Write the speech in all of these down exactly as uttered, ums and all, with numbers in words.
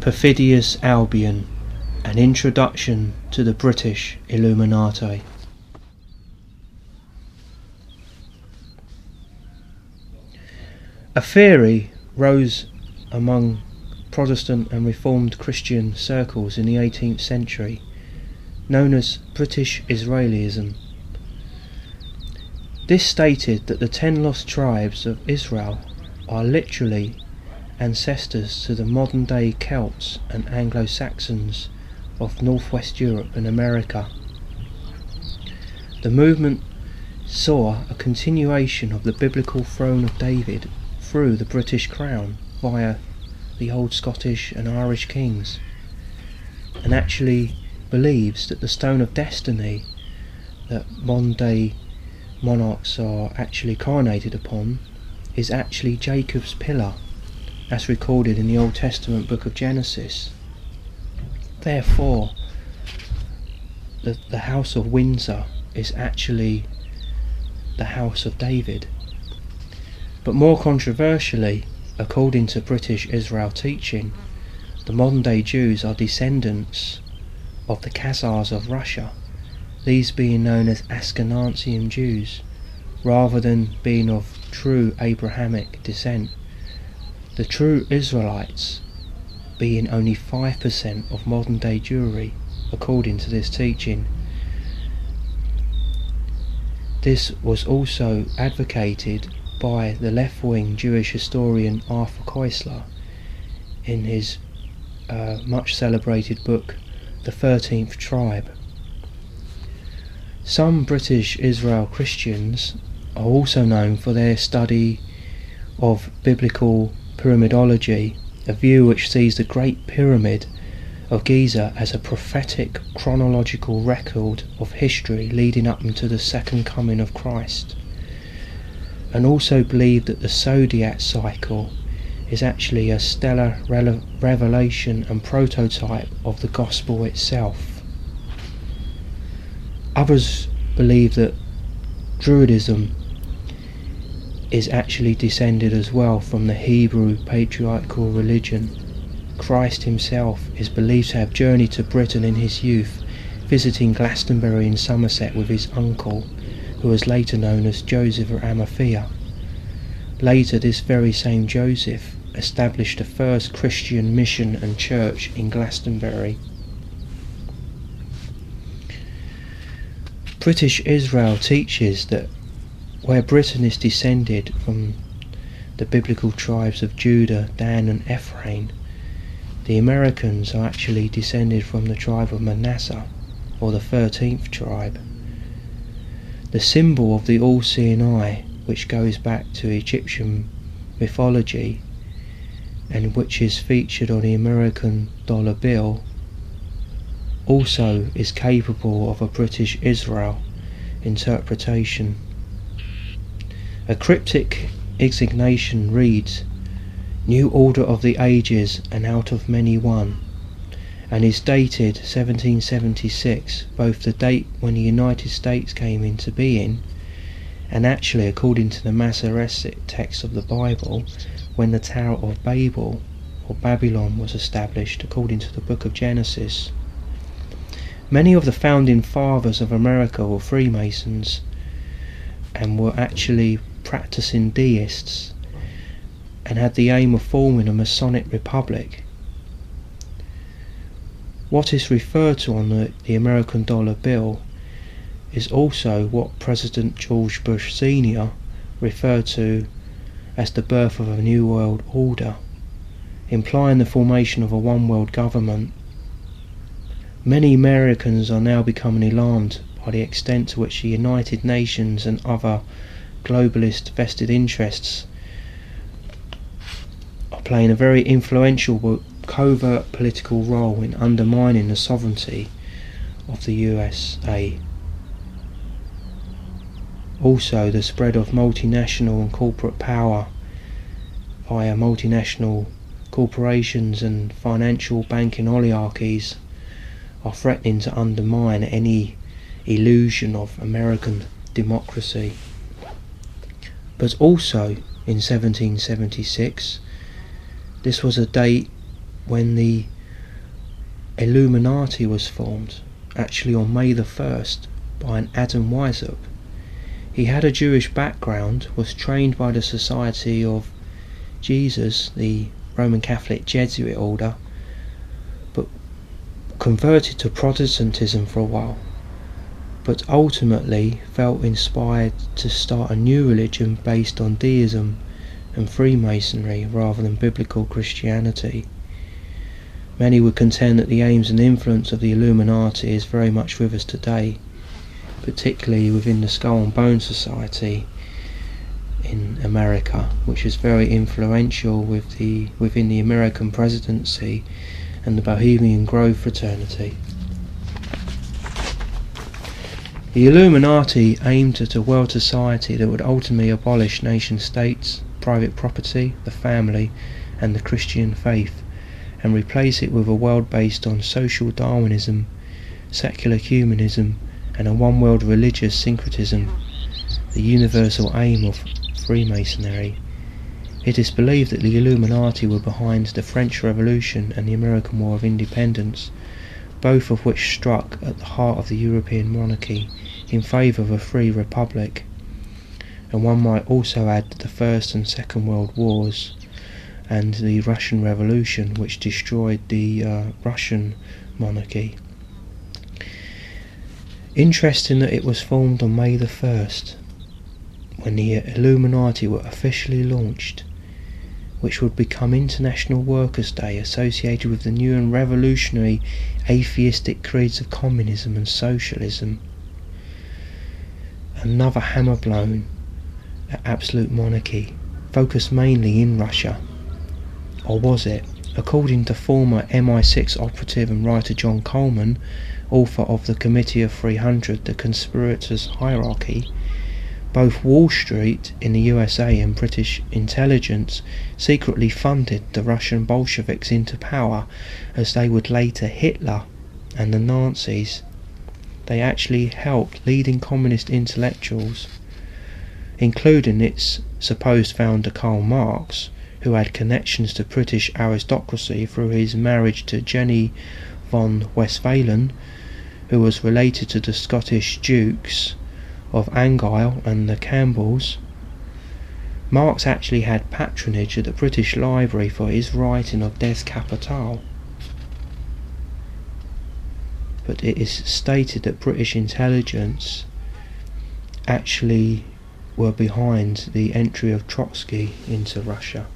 Perfidious Albion, an introduction to the British Illuminati. A theory rose among Protestant and Reformed Christian circles in the eighteenth century, known as British Israelism. This stated that the ten lost tribes of Israel are literally ancestors to the modern-day Celts and Anglo-Saxons of northwest Europe and America. The movement saw a continuation of the biblical throne of David through the British crown via the old Scottish and Irish kings, and actually believes that the stone of destiny that modern day monarchs are actually coronated upon is actually Jacob's pillar, as recorded in the Old Testament book of Genesis. Therefore, the, the house of Windsor is actually the house of David. But more controversially, according to British Israel teaching, the modern day Jews are descendants of the Khazars of Russia, these being known as Ashkenazian Jews, rather than being of true Abrahamic descent. The true Israelites being only five percent of modern day Jewry, according to this teaching. This was also advocated by the left-wing Jewish historian Arthur Koestler in his uh, much celebrated book The Thirteenth Tribe. Some British Israel Christians are also known for their study of biblical pyramidology, a view which sees the Great Pyramid of Giza as a prophetic chronological record of history leading up into the second coming of Christ, and also believe that the zodiac cycle is actually a stellar re- revelation and prototype of the gospel itself. Others believe that Druidism is actually descended as well from the Hebrew patriarchal religion. Christ himself is believed to have journeyed to Britain in his youth, visiting Glastonbury in Somerset with his uncle, who was later known as Joseph of Arimathea. Later, this very same Joseph established the first Christian mission and church in Glastonbury. British Israel teaches that where Britain is descended from the biblical tribes of Judah, Dan and Ephraim, the Americans are actually descended from the tribe of Manasseh, or the thirteenth tribe. The symbol of the all-seeing eye, which goes back to Egyptian mythology and which is featured on the American dollar bill, also is capable of a British Israel interpretation. A cryptic insignation reads, "New Order of the Ages and out of many one," and is dated seventeen seventy-six, both the date when the United States came into being and actually, according to the Masoretic text of the Bible, when the Tower of Babel or Babylon was established, according to the book of Genesis. Many of the founding fathers of America were Freemasons and were actually practicing deists and had the aim of forming a Masonic republic. What is referred to on the, the American dollar bill is also what President George Bush Senior referred to as the birth of a new world order, implying the formation of a one world government. Many Americans are now becoming alarmed by the extent to which the United Nations and other globalist vested interests are playing a very influential but covert political role in undermining the sovereignty of the U S A. Also, the spread of multinational and corporate power via multinational corporations and financial banking oligarchies are threatening to undermine any illusion of American democracy. But also in seventeen seventy-six, this was a date when the Illuminati was formed, actually on May the first, by an Adam Weishaupt. He had a Jewish background, was trained by the Society of Jesus, the Roman Catholic Jesuit order, but converted to Protestantism for a while, but ultimately felt inspired to start a new religion based on deism and Freemasonry rather than biblical Christianity. Many would contend that the aims and influence of the Illuminati is very much with us today, particularly within the Skull and Bone Society in America, which is very influential with the within the American presidency and the Bohemian Grove fraternity. The Illuminati aimed at a world society that would ultimately abolish nation states, private property, the family and the Christian faith, and replace it with a world based on social Darwinism, secular humanism and a one world religious syncretism, the universal aim of Freemasonry. It is believed that the Illuminati were behind the French Revolution and the American War of Independence, both of which struck at the heart of the European monarchy in favour of a free republic. And one might also add the First and Second World Wars and the Russian Revolution, which destroyed the uh, Russian monarchy. Interesting that it was formed on May the first, when the Illuminati were officially launched, which would become International Workers' Day, associated with the new and revolutionary atheistic creeds of communism and socialism. Another hammer blown at absolute monarchy, focused mainly in Russia. Or was it? According to former M I six operative and writer John Coleman, author of the Committee of three hundred, The Conspirators' Hierarchy, both Wall Street in the U S A and British intelligence secretly funded the Russian Bolsheviks into power, as they would later Hitler and the Nazis. They actually helped leading communist intellectuals, including its supposed founder Karl Marx, who had connections to British aristocracy through his marriage to Jenny von Westphalen, who was related to the Scottish Dukes of Argyll and the Campbells. Marx actually had patronage at the British Library for his writing of Des Capital. But it is stated that British intelligence actually were behind the entry of Trotsky into Russia.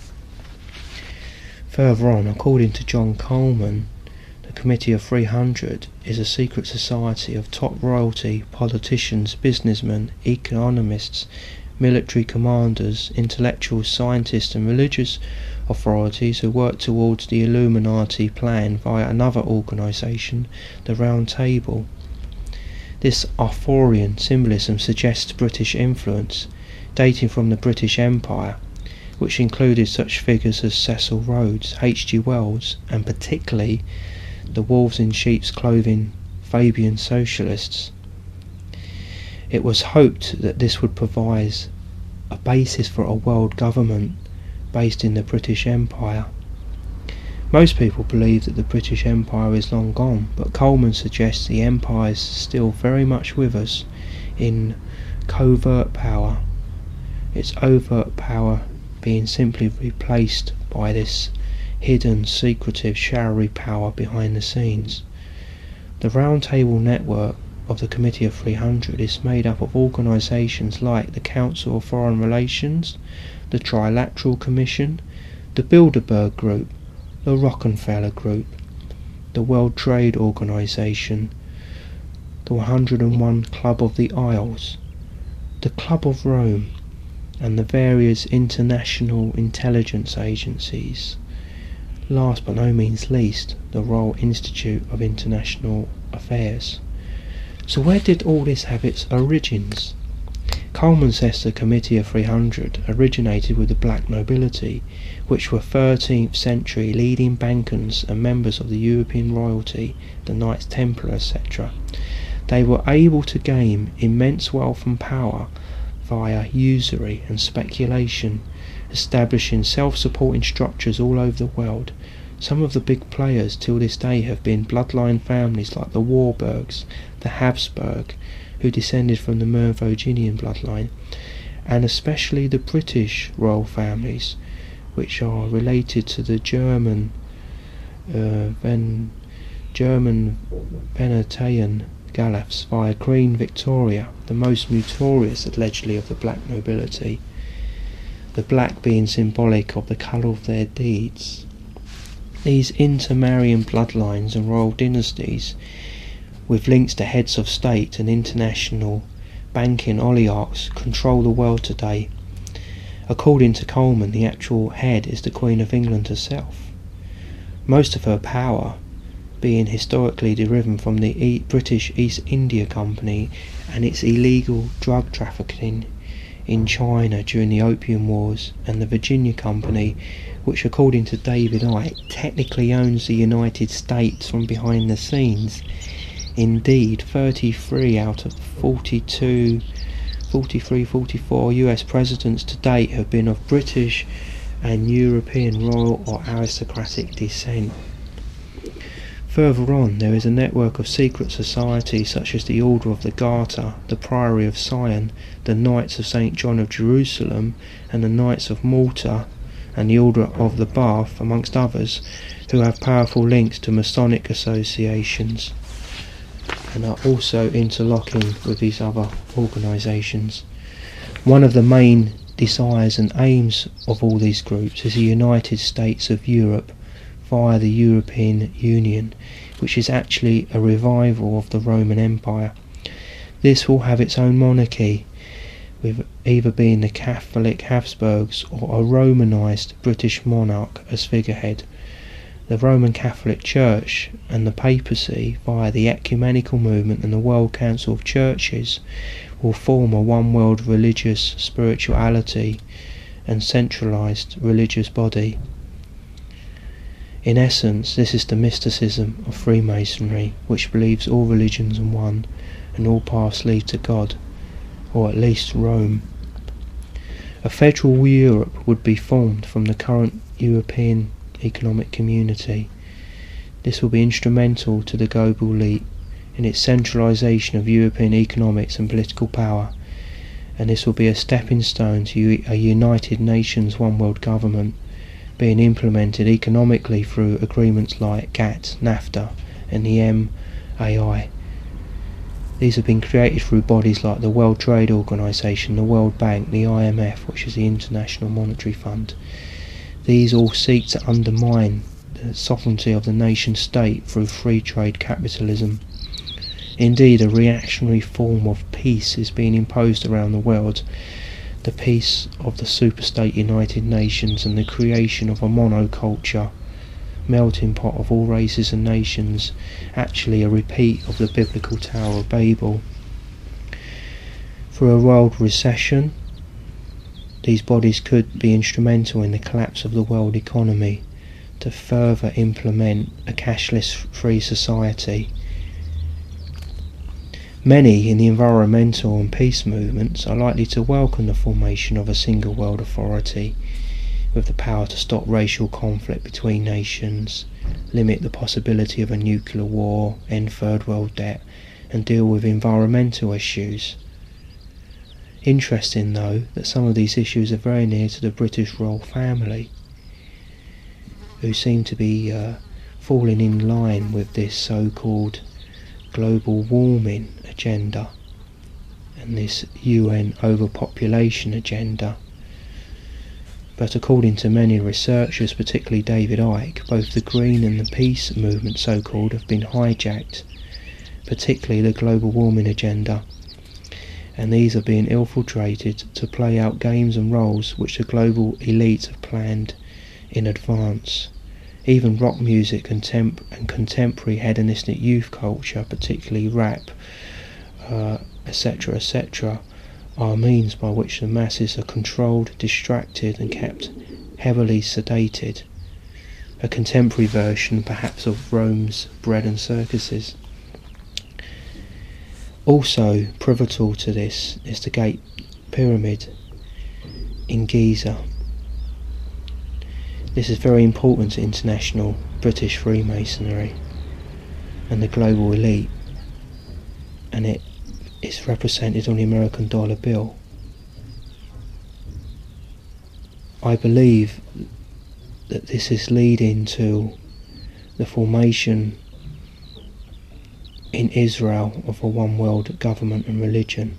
Further on, according to John Coleman, the Committee of three hundred is a secret society of top royalty, politicians, businessmen, economists, military commanders, intellectuals, scientists and religious authorities who work towards the Illuminati plan via another organisation, the Round Table. This Arthurian symbolism suggests British influence, dating from the British Empire, which included such figures as Cecil Rhodes, H G Wells, and particularly the wolves in sheep's clothing Fabian socialists. It was hoped that this would provide a basis for a world government based in the British Empire. Most people believe that the British Empire is long gone, but Coleman suggests the empire is still very much with us in covert power, its overt power being simply replaced by this hidden, secretive, showery power behind the scenes. The Round Table network of the Committee of three hundred is made up of organisations like the Council of Foreign Relations, the Trilateral Commission, the Bilderberg Group, the Rockefeller Group, the World Trade Organization, the one hundred and one Club of the Isles, the Club of Rome, and the various international intelligence agencies. Last but no means least, the Royal Institute of International Affairs. So where did all this have its origins? Coleman says the Committee of three hundred originated with the black nobility, which were thirteenth century leading bankers and members of the European royalty, the Knights Templar, et cetera. They were able to gain immense wealth and power via usury and speculation, establishing self-supporting structures all over the world, Some of the big players till this day have been bloodline families like the Warburgs, the Habsburg, who descended from the Merovingian bloodline, and especially the British royal families, which are related to the German uh, Ven German Venetian Galafs via Queen Victoria, the most notorious allegedly of the black nobility, the black being symbolic of the colour of their deeds. These intermarrying bloodlines and royal dynasties, with links to heads of state and international banking oligarchs, control the world today. According to Coleman, the actual head is the Queen of England herself, most of her power being historically derived from the e British East India Company and its illegal drug trafficking in China during the Opium Wars, and the Virginia Company, which according to David Icke technically owns the United States from behind the scenes. Indeed, thirty-three out of forty-two, forty-three, forty-four U S presidents to date have been of British and European royal or aristocratic descent. Further on, there is a network of secret societies such as the Order of the Garter, the Priory of Sion, the Knights of Saint John of Jerusalem, and the Knights of Malta, and the Order of the Bath, amongst others, who have powerful links to Masonic associations and are also interlocking with these other organisations. One of the main desires and aims of all these groups is the United States of Europe via the European Union, which is actually a revival of the Roman Empire. This will have its own monarchy, with either being the Catholic Habsburgs or a Romanised British monarch as figurehead. The Roman Catholic Church and the papacy, via the ecumenical movement and the World Council of Churches, will form a one world religious spirituality and centralised religious body. In essence, this is the mysticism of Freemasonry, which believes all religions are one and all paths lead to God, or at least Rome. A federal Europe would be formed from the current European Economic Community. This will be instrumental to the global elite in its centralisation of European economics and political power, and this will be a stepping stone to a United Nations One World Government, being implemented economically through agreements like GATT, NAFTA and the M A I. These have been created through bodies like the World Trade Organization, the World Bank, the I M F, which is the International Monetary Fund. These all seek to undermine the sovereignty of the nation state through free trade capitalism. Indeed, a reactionary form of peace is being imposed around the world, the peace of the superstate United Nations and the creation of a monoculture, melting pot of all races and nations, actually a repeat of the biblical Tower of Babel. Through a world recession, these bodies could be instrumental in the collapse of the world economy to further implement a cashless free society. Many in the environmental and peace movements are likely to welcome the formation of a single world authority with the power to stop racial conflict between nations, limit the possibility of a nuclear war, end third world debt, and deal with environmental issues. Interesting though that some of these issues are very near to the British royal family, who seem to be uh, falling in line with this so-called global warming agenda and this U N overpopulation agenda. But according to many researchers, particularly David Icke, both the Green and the Peace movement, so-called, have been hijacked, particularly the global warming agenda, and these are being infiltrated to play out games and roles which the global elites have planned in advance. Even rock music and, temp and contemporary hedonistic youth culture, particularly rap, uh, etc, et cetera, are means by which the masses are controlled, distracted and kept heavily sedated. A contemporary version perhaps of Rome's bread and circuses. Also pivotal to this is the Great Pyramid in Giza. This is very important to international British Freemasonry and the global elite, and it is represented on the American dollar bill. I believe that this is leading to the formation in Israel of a one world government and religion.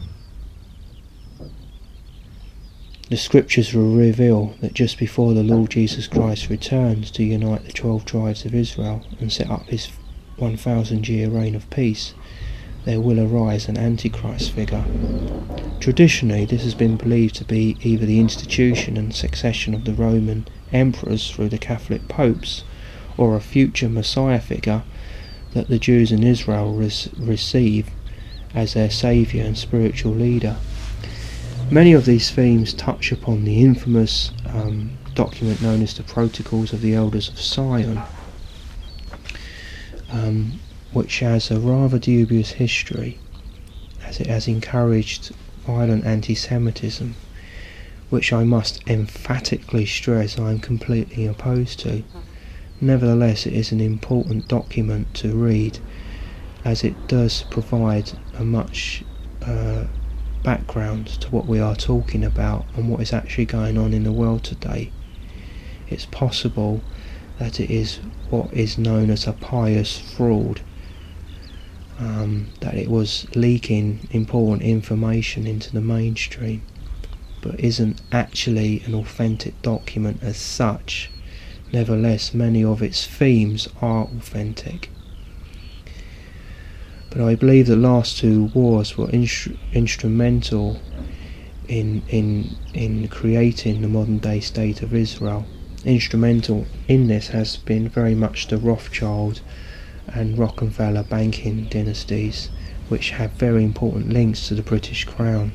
The scriptures will reveal that just before the Lord Jesus Christ returns to unite the twelve tribes of Israel and set up his one thousand year reign of peace, there will arise an Antichrist figure. Traditionally, this has been believed to be either the institution and succession of the Roman emperors through the Catholic popes, or a future Messiah figure that the Jews in Israel res- receive as their saviour and spiritual leader. Many of these themes touch upon the infamous um, document known as the Protocols of the Elders of Zion, um, which has a rather dubious history, as it has encouraged violent anti-Semitism, which I must emphatically stress I am completely opposed to. Nevertheless, it is an important document to read, as it does provide a much uh, background to what we are talking about and what is actually going on in the world today. It's possible that it is what is known as a pious fraud, um, that it was leaking important information into the mainstream, but isn't actually an authentic document as such. Nevertheless, many of its themes are authentic. But I believe the last two wars were instru- instrumental in in in creating the modern day state of Israel. Instrumental in this has been very much the Rothschild and Rockefeller banking dynasties, which have very important links to the British Crown.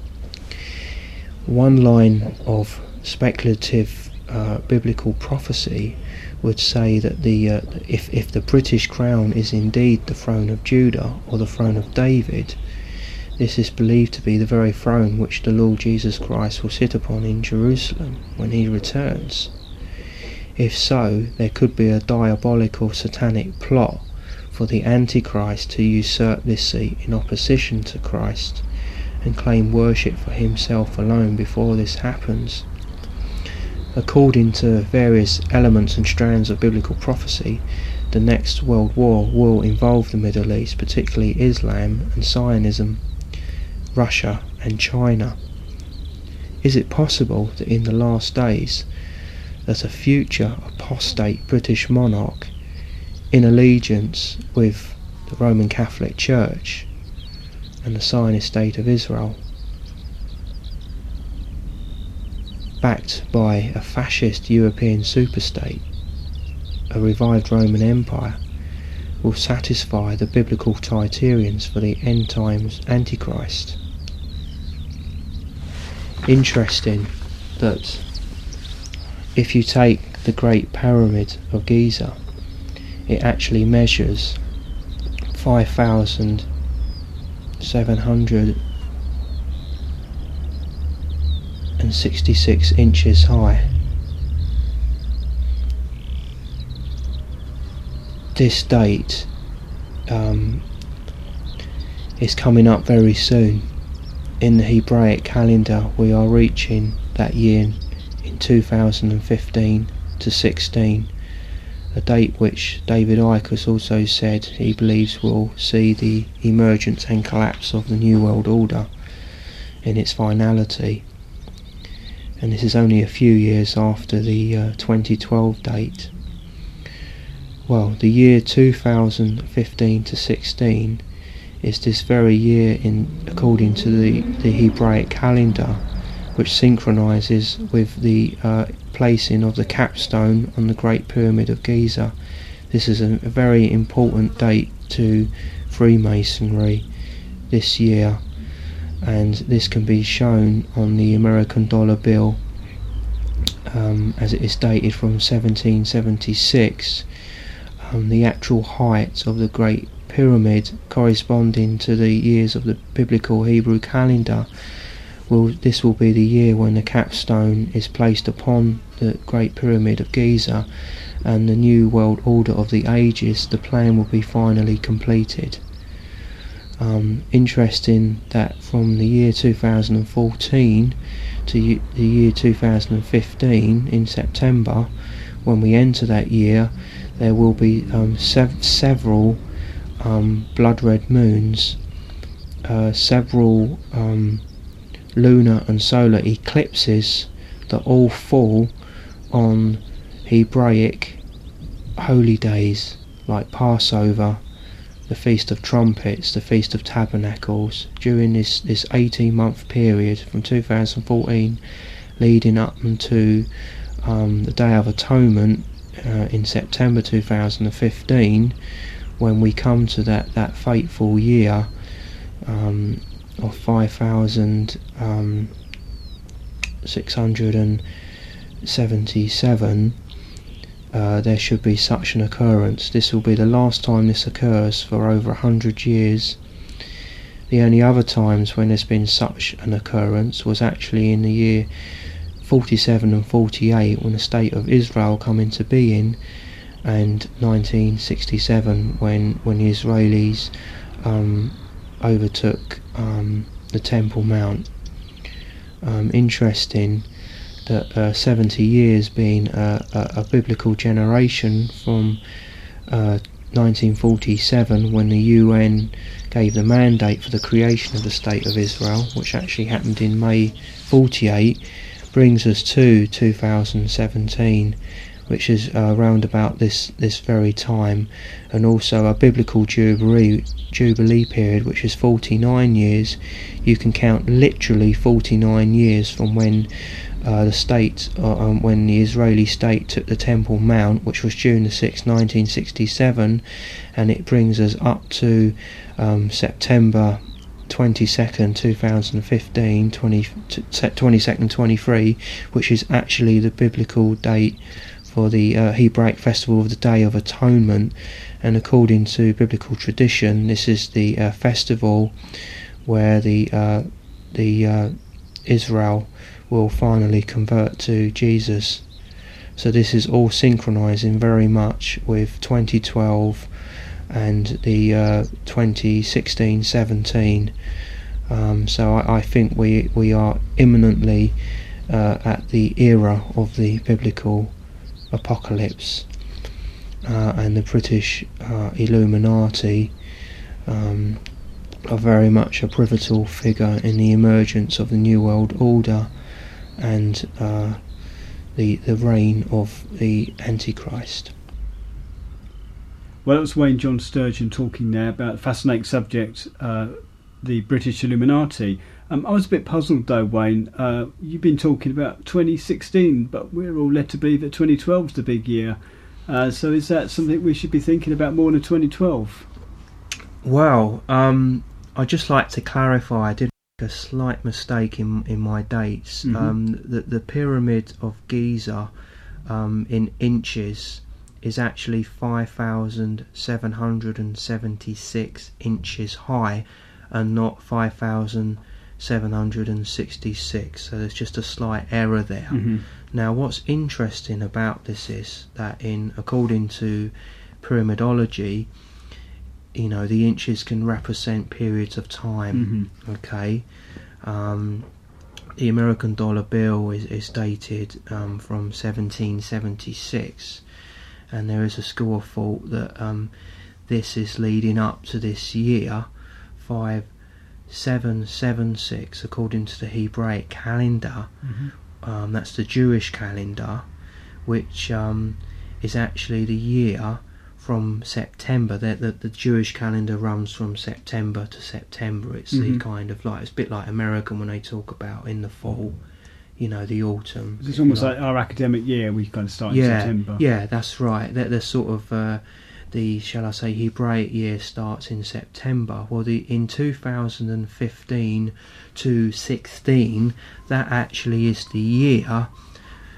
One line of speculative uh, biblical prophecy would say that the uh, if if the British crown is indeed the throne of Judah or the throne of David, this is believed to be the very throne which the Lord Jesus Christ will sit upon in Jerusalem when he returns. If so, there could be a diabolical satanic plot for the Antichrist to usurp this seat in opposition to Christ and claim worship for himself alone before this happens. According to various elements and strands of biblical prophecy, the next world war will involve the Middle East, particularly Islam and Zionism, Russia and China. Is it possible that in the last days that a future apostate British monarch in allegiance with the Roman Catholic Church and the Zionist state of Israel, backed by a fascist European superstate, a revived Roman Empire, will satisfy the biblical criterions for the end times Antichrist? Interesting that if you take the Great Pyramid of Giza, it actually measures five thousand seven hundred sixty-six inches high. This date um, is coming up very soon. In the Hebraic calendar, we are reaching that year in two thousand fifteen to sixteen, a date which David Icke has also said he believes will see the emergence and collapse of the New World Order in its finality. And this is only a few years after the uh, twenty twelve date. Well, the year two thousand fifteen to sixteen is this very year, in according to the, the Hebraic calendar, which synchronises with the uh, placing of the capstone on the Great Pyramid of Giza. This is a, a very important date to Freemasonry this year, and this can be shown on the American dollar bill, um, as it is dated from seventeen seventy-six. Um, the actual height of the Great Pyramid, corresponding to the years of the biblical Hebrew calendar, will this will be the year when the capstone is placed upon the Great Pyramid of Giza, and the new world order of the ages, the plan will be finally completed. Um, interesting that from the year two thousand fourteen to y- the year two thousand fifteen, in September, when we enter that year, there will be um, sev- several um, blood red moons, uh, several um, lunar and solar eclipses that all fall on Hebraic holy days like Passover, the Feast of Trumpets, the Feast of Tabernacles, during this, this eighteen month period from two thousand fourteen leading up to um, the Day of Atonement uh, in September two thousand fifteen, when we come to that, that fateful year um, of five thousand six hundred seventy-seven. Uh, there should be such an occurrence. This will be the last time this occurs for over a hundred years. The only other times when there's been such an occurrence was actually in the year forty-seven and forty-eight, when the state of Israel come into being, and nineteen sixty-seven when when the Israelis um, overtook um, the Temple Mount. Um, interesting that uh, seventy years being a, a, a biblical generation from uh, nineteen forty-seven, when the U N gave the mandate for the creation of the State of Israel, which actually happened in May forty-eight, brings us to two thousand seventeen, which is uh, around about this, this very time, and also a biblical jubilee, jubilee period, which is forty-nine years. You can count literally forty-nine years from when Uh, the state, uh, um, when the Israeli state took the Temple Mount, which was June the sixth, nineteen sixty-seven, and it brings us up to um, September twenty-second, two thousand fifteen, twenty, twenty-second, twenty-three, which is actually the biblical date for the uh, Hebraic festival of the Day of Atonement. And according to biblical tradition, this is the uh, festival where the uh, the uh, Israel will finally convert to Jesus. So this is all synchronizing very much with twenty twelve and the uh, twenty sixteen seventeen. Um, so I, I think we we are imminently uh, at the era of the biblical apocalypse, uh, and the British uh, Illuminati um, are very much a pivotal figure in the emergence of the New World Order and uh, the the reign of the Antichrist. Well, that was Wayne John Sturgeon talking there about a fascinating subject, uh, the British Illuminati. Um, I was a bit puzzled though, Wayne. Uh, you've been talking about twenty sixteen, but we're all led to believe that twenty twelve is the big year. Uh, so is that something we should be thinking about more than twenty twelve? Well, um, I'd just like to clarify, I did a slight mistake in in my dates. Mm-hmm. Um, the, the Pyramid of Giza um, in inches is actually five thousand seven hundred seventy-six inches high, and not five thousand seven hundred sixty-six. So there's just a slight error there. Mm-hmm. Now, what's interesting about this is that, in according to pyramidology, you know, the inches can represent periods of time. Mm-hmm. Okay, um, the American dollar bill is, is dated um, from seventeen seventy-six, and there is a school of thought that um, this is leading up to this year five seven seven six, according to the Hebraic calendar. Mm-hmm. Um, that's the Jewish calendar, which um, is actually the year from September. The, the, the Jewish calendar runs from September to September. It's mm-hmm. the kind of like, it's a bit like American when they talk about in the fall, you know, the autumn. It's almost like, like our academic year, we kind of start yeah, in September. Yeah, that's right. They're, they're sort of, uh, the, shall I say, Hebraic year starts in September. Well, the in two thousand fifteen to sixteen, that actually is the year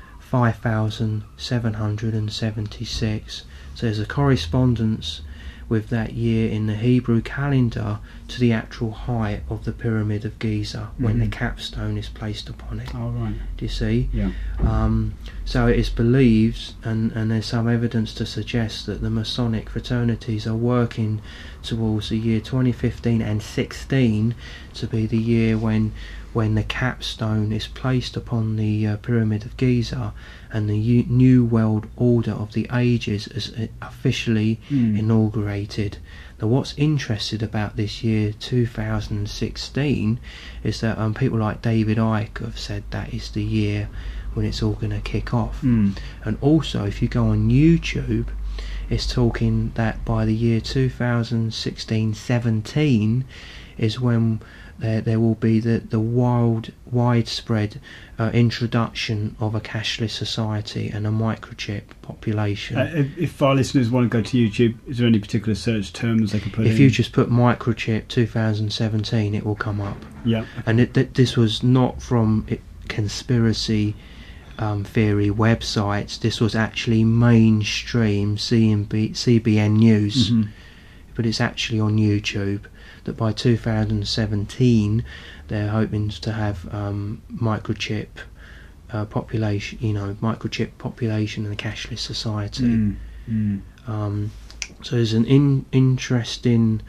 five thousand seven hundred seventy-six. So there's a correspondence with that year in the Hebrew calendar to the actual height of the Pyramid of Giza when Mhm. the capstone is placed upon it. Oh, right. Do you see? Yeah. Um, so it is believed, and, and there's some evidence to suggest that the Masonic fraternities are working towards the year twenty fifteen and sixteen to be the year when when the capstone is placed upon the uh, Pyramid of Giza and the U- New World Order of the Ages is uh, officially Mm. inaugurated. Now, what's interesting about this year two thousand sixteen is that um, people like David Icke have said that is the year when it's all going to kick off. Mm. And also, if you go on YouTube, it's talking that by the year two thousand sixteen seventeen is when there, there will be the, the wild, widespread uh, introduction of a cashless society and a microchip population. Uh, if, if our listeners want to go to YouTube, is there any particular search terms they can put in? If you just put microchip two thousand seventeen, it will come up. Yeah. And it, th- this was not from it, conspiracy um, theory websites. This was actually mainstream C N B, C B N News. Mhm. But it's actually on YouTube. That by two thousand seventeen they're hoping to have um, microchip uh, population, you know, microchip population in a cashless society. Mm. Mm. Um, so there's an in, interesting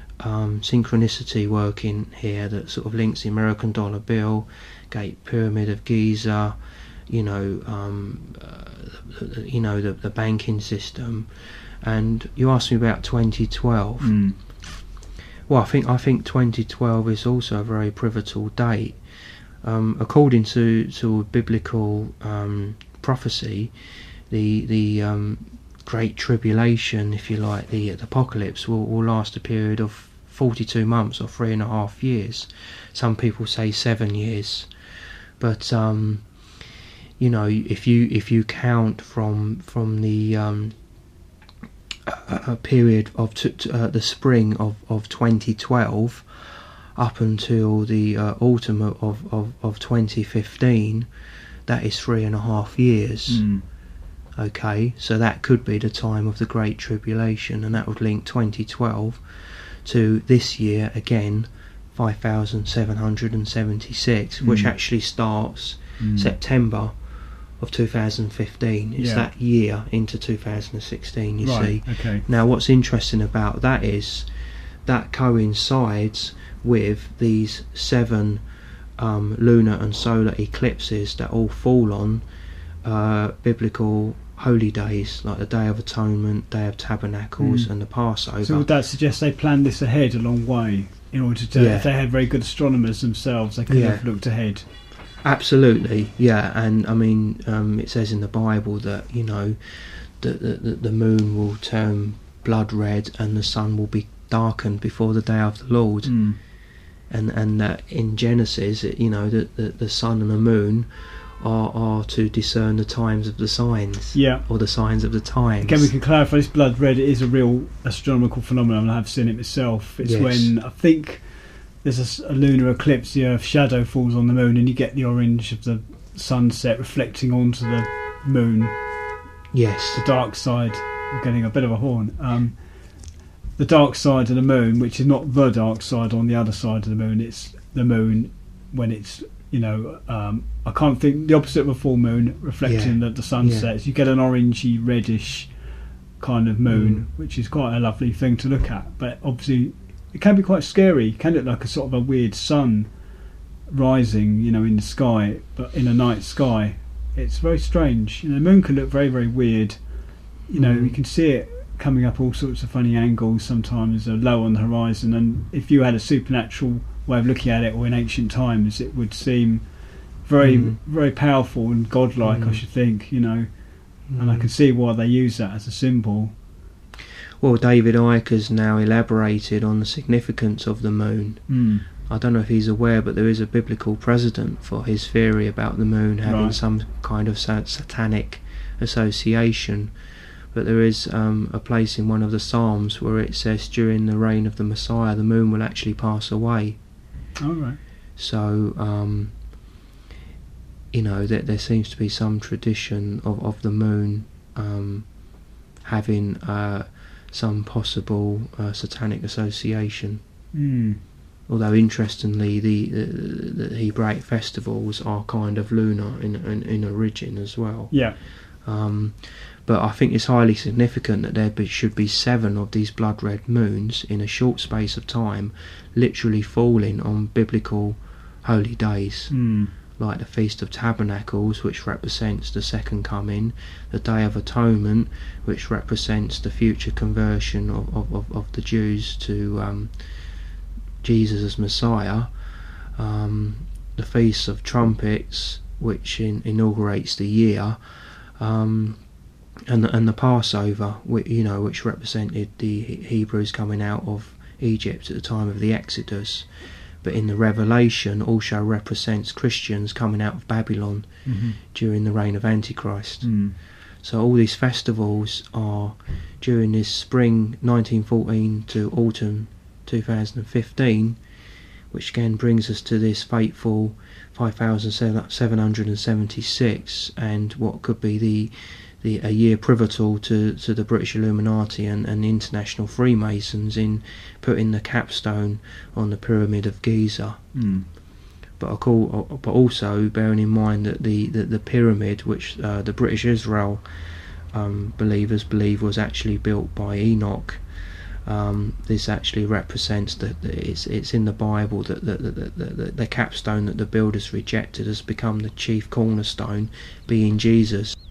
um, synchronicity working here that sort of links the American dollar bill, Great Pyramid of Giza, you know, um, uh, the, you know the, the banking system. And you asked me about twenty twelve. Mm. Well, I think I think twenty twelve is also a very pivotal date. Um, according to to biblical um, prophecy, the the um, Great Tribulation, if you like, the, the apocalypse will, will last a period of forty-two months or three and a half years. Some people say seven years, but um, you know, if you if you count from from the um, a, a period of t- t- uh, the spring of, of twenty twelve up until the uh, autumn of, of, of twenty fifteen, that is three and a half years. Mm. Okay, so that could be the time of the Great Tribulation, and that would link twenty twelve to this year again, five thousand seven hundred seventy-six, mm. which actually starts mm. September of two thousand fifteen. It's yeah. that year into two thousand sixteen, you right, see. Okay. Now what's interesting about that is that coincides with these seven um, lunar and solar eclipses that all fall on uh, biblical holy days, like the Day of Atonement, Day of Tabernacles, mm. and the Passover. So would that suggest they planned this ahead a long way in order to, yeah. if they had very good astronomers themselves, they could yeah. have looked ahead? Absolutely, yeah. And I mean, um, it says in the Bible that, you know, the, the, the moon will turn blood red and the sun will be darkened before the day of the Lord. Mm. And and that in Genesis, it, you know, the, the, the sun and the moon are, are to discern the times of the signs, yeah, or the signs of the times. Again, we can clarify this blood red is a real astronomical phenomenon. I have seen it myself. It's yes. when I think there's a, a lunar eclipse, the Earth's shadow falls on the moon, and you get the orange of the sunset reflecting onto the moon. Yes, the dark side. We're getting a bit of a horn. Um, the dark side of the moon, which is not the dark side on the other side of the moon. It's the moon when it's, you know, um, I can't think the opposite of a full moon reflecting yeah. the, the sun yeah. sets. You get an orangey reddish kind of moon, mm. which is quite a lovely thing to look at. But obviously, it can be quite scary. It can look like a sort of a weird sun rising, you know, in the sky, but in a night sky. It's very strange. You know, the moon can look very, very weird. You know, mm. you can see it coming up all sorts of funny angles sometimes, uh, low on the horizon, and if you had a supernatural way of looking at it, or in ancient times, it would seem very mm. very powerful and godlike, mm. I should think, you know, mm. and I can see why they use that as a symbol. Well, David Icke has now elaborated on the significance of the moon. Mm. I don't know if he's aware, but there is a biblical precedent for his theory about the moon having right. some kind of satanic association. But there is um, a place in one of the Psalms where it says during the reign of the Messiah the moon will actually pass away. All right. So, um, you know, that there seems to be some tradition of, of the moon um, having uh, some possible uh, satanic association. Mm. Although interestingly, the, the, the Hebraic festivals are kind of lunar in, in, in origin as well. Yeah. Um, but I think it's highly significant that there be, should be seven of these blood red moons in a short space of time, literally falling on biblical holy days, Mm. like the Feast of Tabernacles, which represents the second coming, the Day of Atonement, which represents the future conversion of, of, of, of the Jews to um, Jesus as Messiah, um, the Feast of Trumpets, which in, inaugurates the year, um, and the, and the Passover, which, you know, which represented the Hebrews coming out of Egypt at the time of the Exodus, but in the Revelation also represents Christians coming out of Babylon Mm-hmm. during the reign of Antichrist. Mm. So all these festivals are during this spring nineteen fourteen to autumn two thousand fifteen, which again brings us to this fateful five thousand seven hundred seventy-six, and what could be the the a year pivotal to, to the British Illuminati and, and the International Freemasons in putting the capstone on the Pyramid of Giza. Mm. But, of course, but also bearing in mind that the, the, the pyramid, which uh, the British Israel um, believers believe was actually built by Enoch, um, this actually represents that it's it's in the Bible that the, the, the, the, the capstone that the builders rejected has become the chief cornerstone, being Jesus.